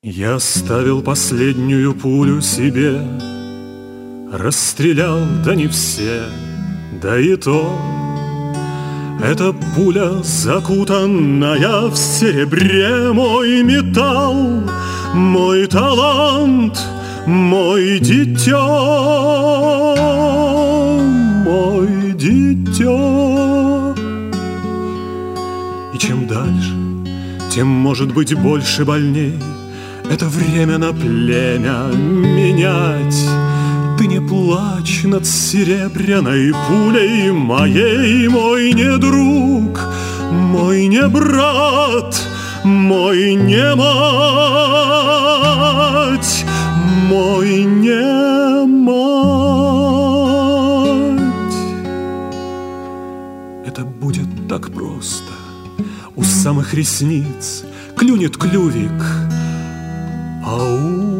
Я ставил последнюю пулю себе, расстрелял, да не все, да и то. Эта пуля, закутанная в серебре, мой металл, мой талант, мой дитё, мой дитё. И чем дальше, тем, может быть, больше больней. Это время на племя менять. Ты не плачь над серебряной пулей моей, мой не друг, мой не брат, мой не мать, мой не мать. Это будет так просто. У самых ресниц клюнет клювик. Ау!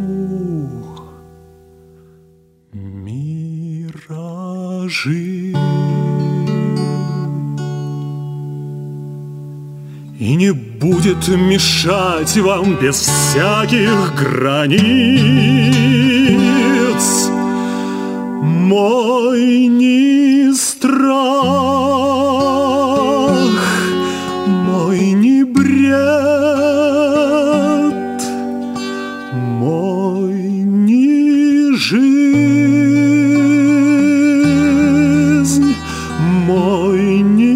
Миражи. И не будет мешать вам без всяких границ мой ни страх, мой ни бред, мой ни жизнь, мой ни